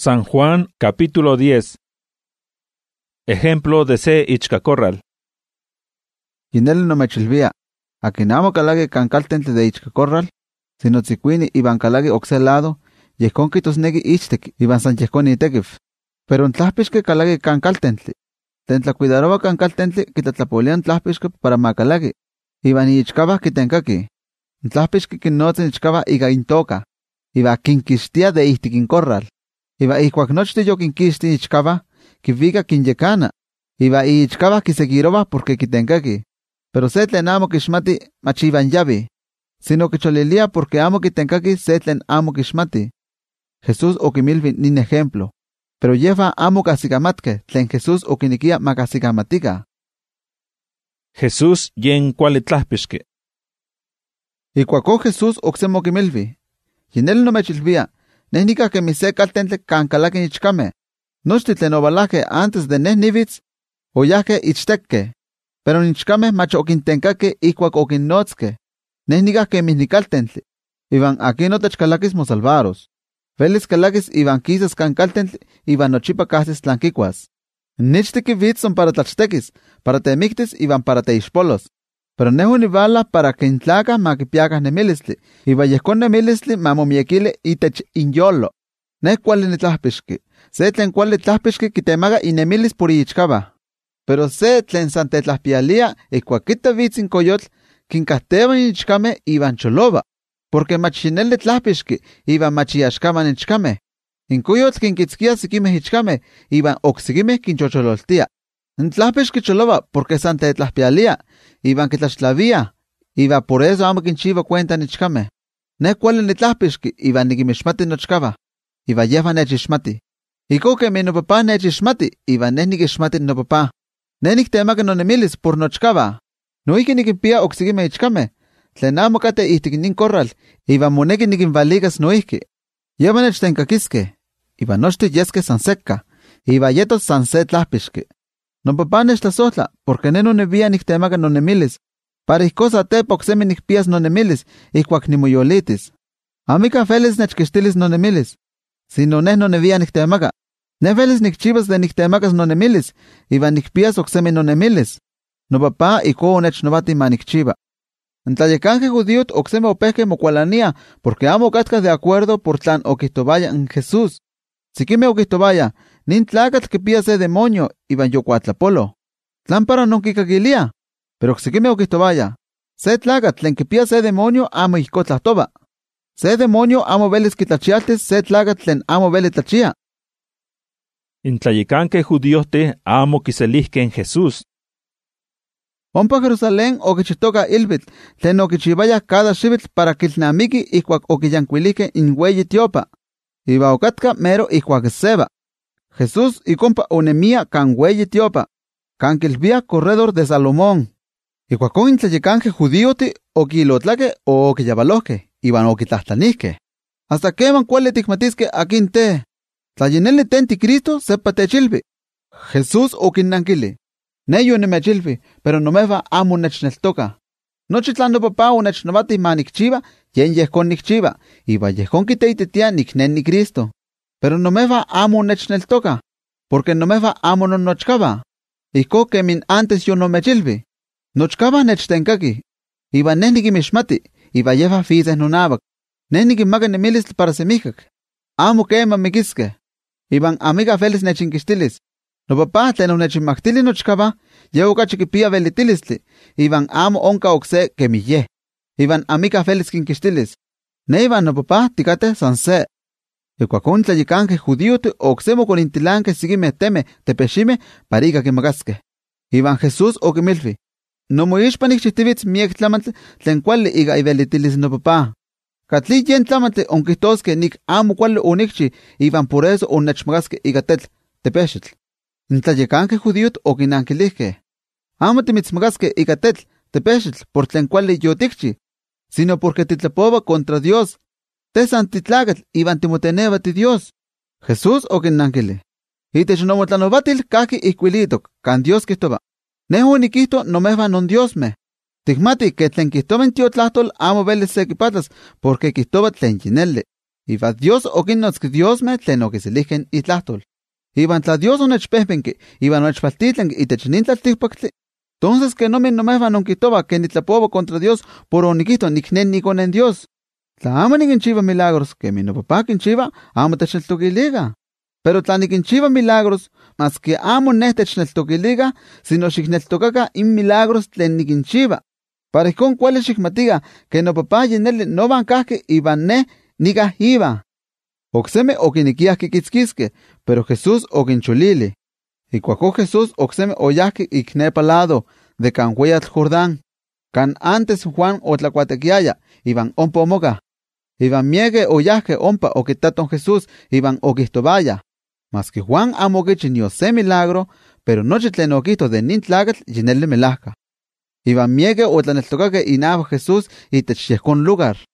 San Juan capítulo 10. Ejemplo de se ichcacorral. Yinel nomechilvia, akin amo kalagi kan kaltentli de ichcacorral, sino tzicuini iban kalagi okse lado, yehkon kitosnegi ichtek iban san yehkon itekif. Pero tlahpixke kalagi kan kaltentli. Tentlacuidaroba kan kaltentli kitatlapolian tlahpixke para makalagi, iban ichkabah kitenkaki. Tlahpixke kinnotzen ichkabah iga intoka, iba kinkixtia de ihtikin corral. Iba ihkuak nochti yokinkixti ichkabah, kiviga kinyekana. Iba ichkabah kiseguirobah porque kitenkaki. Pero se tlen amo kixmati machiban yavi, sino kicholilia porque amo kitenkaki se tlen amo kixmati. Jesús okimilvi nin ejemplo, pero yeva amo kasikamatke tlen Jesús okinikia makasikamatika. Jesús yen kuali tlahpixke. Ikuako Jesús oksemo okimilvi, yinel nomechilvia, nehnika kemise kaltentli kan kalakin ichkame. Nochti tlen ovalahke antes de nivitz, oyahke ichtekke, pero nichkame mach okintenkake ikuak okinnotske. Nehnika kemih kaltentli, iban akin otechkalakis mosalvaros. Velis kalakis iban kisas kan kaltentli, iban nochipa kahsis tlan kikuas. Nichteki vitson para tlachtekis, para temiktis iban para teixpolos. Pero nehu nivala para kintlaka makipiakah nemilistli, iba yehkon nemilistli mamomiekili itech inyolo. Neh kuali nitlahpixki, se tlen kuali tlahpixki kitemaga inemilis por ichkabah. Pero se tlen san tetlahpialia ikuak kita vitzin koyotl, kinkahteban ichkame iban choloba, porque machineli tlahpixki iban machiaxkaman ichkame. Inkoyotl kinkitzkia sikimeh ichkame, iban oksikimeh kinchochololtia. Tlahpixki choloba porque san tetlahpialia, iban kitlaxtlavia, iba por eso amo kinchiva cuenta nichkame. Neh kuali nitlahpixki, iban nikimixmati nochkabah, iba yehva nechixmati. Iko kemi nopapá nechixmati, iban neh nikixmati nopapá. Neh niktemaka nonemilis por nochkabah. Noihki nikinpia oksikimeh ichkame, tlen amo kateh ihtik nin corral, iban moneki nikinvalikas noihki. Yehva nechtenkakiskeh, iban nochti yeskeh san sekka, iba yetos san se tlahpixki. Nopapá nechtlasojtla, porque neh nonevia niktemaka nonemilis, para ihko satepa oksemi nikpias nonemilis, ihkuak nimoyolitis. Amika felis nechkixtilis nonemilis, sino neh nonevia niktemaka. Neh velis nikchivas de niktemakas nonemilis, iban nikpias oksemi nonemilis. Nopapá ihko onechnowati ma nikchiva. Tlayekanke judíot oksemi opehke mokualania, porque amo okatka de acuerdo por tlan okihtovaya en Jesús. Sikimeh okihtovaya, nin tlakatl kipia se demonio, iban yokuatlapolo. Tlan para nonkikakilia. Pero oksikimeh okihtovaya, se tlakatl tlen kipia se demonio amo ihko tlahtova. Se demonio amo velis kitlachialtis se tlakatl tlen amo veli tlachia. Intlayekanke judiohte amo kiselihke en Jesús. Ompa Jerusalén okichitoka ilvitl, tlen okichivaya cada xivitl para kilnamiki ihkuak okiyankuilihke in weyi tiopa. Iba okatka mero ihkuak seba. Jesús ikompa onemia kan weyi tiopa, kan kilvia corredor de Salomón. Ikuakon intlayekanke judíoti okilotlake o okiyabalohke, iban okitlahtlanihke. Hasta keman kuali tikmatiske akin te. Tlayineli tenti Cristo sepa techilvi. Jesús okinnankili. Ne yonimechilvi, pero nomeva amo nechneltoka. Nochi tlan nopapá onechnowati ma nikchiva, yen yehkon nikchiva, iba yehkon kiteititia nikneni Cristo. Pero nomeva amo nechneltoka, porque nomeva amo nonnochkaba. Ihko kemin antes yonomechilvi. Nochkaba nechtenkaki, iba neh nikimixmati, iba yeva fides nonabak. Neh nikimaka nemilistli para semihkak. Amo kema mikiske. Iban amiga felis nechinkixtilis. Nopapá tlen onechinmaktili nochkaba, ye okachi kipia velitilistli, iban amo onka okse kemi yeh. Iban amiga felis kinkixtilis. Ne iban nopapá tikate san se. Ikuakon tlayekanke judíoti oksemo konintilanke sikimeh temeh tepeximeh para ika kimakaskeh. Iban Jesús okimilvi, nomoixpa nikchihtivitz miek tlamantli tlen kuali ika ivelitilis nopapá. Katli yen tlamantli onkihtoske nik amo kuali onikchi, iban por eso onechmakaske ika tetl tepexitl. Intlayekanke judíot okinankilihke, amo timitzmakaske ika tetl tepexitl por tlen kuali yotikchi, sino porque titlapova contra Dios. Te san titlakatl iban timoteneva ti Dios. Jesús okinnankili, itech nomotlanavatil kaki ihkuilitok, kan Dios kihtova. Neh onikihto nomehva non Diosmeh. Tikmati ke tlen kihtova in tiotlahtol amo velis se kipatlas, porque kihtova tlen yineli. Iba Dios okinnotzki Diosme tlen okiselihken itlahtol. Iban tla Dios onechpehpenki, iban onechpaltitlenki itech nin tlaltikpaktli, entonces que nomin nomehwan onkihtowa que nitlapowa contra Dios por onikihto niknen nikonen Dios. Tla amo nikinchiwa milagros, que mi nopapa kinchiwa, amo techneltokiliga. Pero tla nikinchiwa milagros, mas que amo neh techneltokiliga, sino xikneltokaka in milagros tlen nikinchiwa. Para ihkon kuali xikmatiga, que nopapa yineli novan kahki iban neh nikah iba. Okseme okinikiah kikitzkiske, pero Jesús okincholili. Ikuako Jesús okseme oyahki ik nepa lado de kan weyatl Jordán, kan antes Juan otlakuatekiaya, iban ompa omoka. Iban mieke oyahke ompa okitaton Jesús, iban okihtowaya. Mas que Juan amo okichi nio se milagro, pero nochi tlen okihto de nin tlakatl yineli melahka. Iban mieke otlaneltokake inawak Jesús itech yehkon lugar.